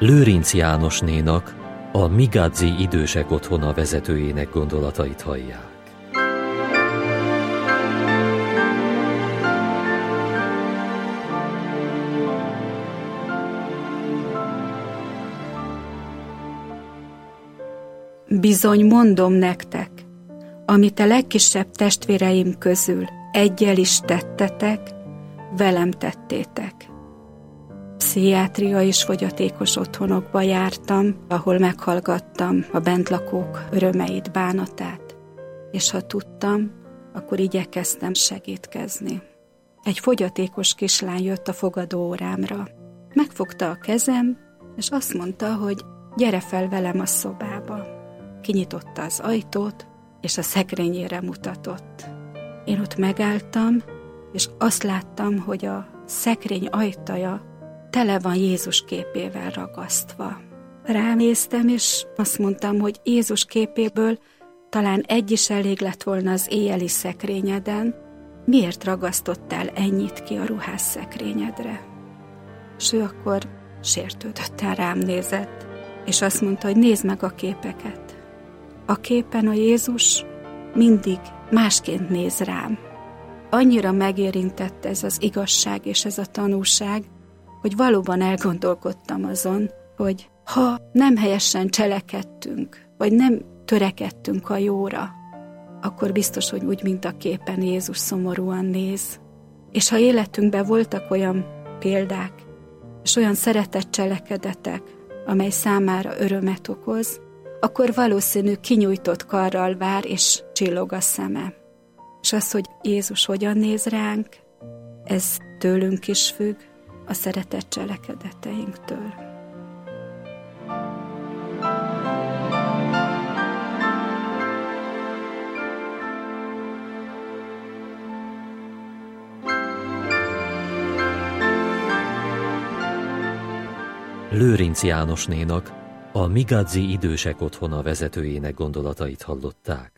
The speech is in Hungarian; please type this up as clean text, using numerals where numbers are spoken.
Lőrinc Jánosnénak, a Migazzi Idősek Otthona vezetőjének gondolatait hallják. Bizony mondom nektek, amit a legkisebb testvéreim közül eggyel is tettetek, velem tettétek. Pszichiátria és fogyatékos otthonokba jártam, ahol meghallgattam a bentlakók örömeit, bánatát, és ha tudtam, akkor igyekeztem segítkezni. Egy fogyatékos kislány jött a fogadóórámra. Megfogta a kezem, és azt mondta, hogy gyere fel velem a szobába. Kinyitotta az ajtót, és a szekrényére mutatott. Én ott megálltam, és azt láttam, hogy a szekrény ajtaja tele van Jézus képével ragasztva. Ránéztem, és azt mondtam, hogy Jézus képéből talán egy is elég lett volna az éjjeli szekrényeden. Miért ragasztottál ennyit ki a ruhás szekrényedre? És ő akkor sértődötten rám nézett, és azt mondta, hogy nézd meg a képeket. A képen a Jézus mindig másként néz rám. Annyira megérintett ez az igazság és ez a tanúság, hogy valóban elgondolkodtam azon, hogy ha nem helyesen cselekedtünk, vagy nem törekedtünk a jóra, akkor biztos, hogy úgy, mint a képen Jézus szomorúan néz. És ha életünkben voltak olyan példák, és olyan szeretett cselekedetek, amely számára örömet okoz, akkor valószínű kinyújtott karral vár, és csillog a szeme. És az, hogy Jézus hogyan néz ránk, ez tőlünk is függ, a szeretett cselekedeteinktől. Lőrinc Jánosnénak, a Migazzi Idősek Otthona vezetőjének gondolatait hallották.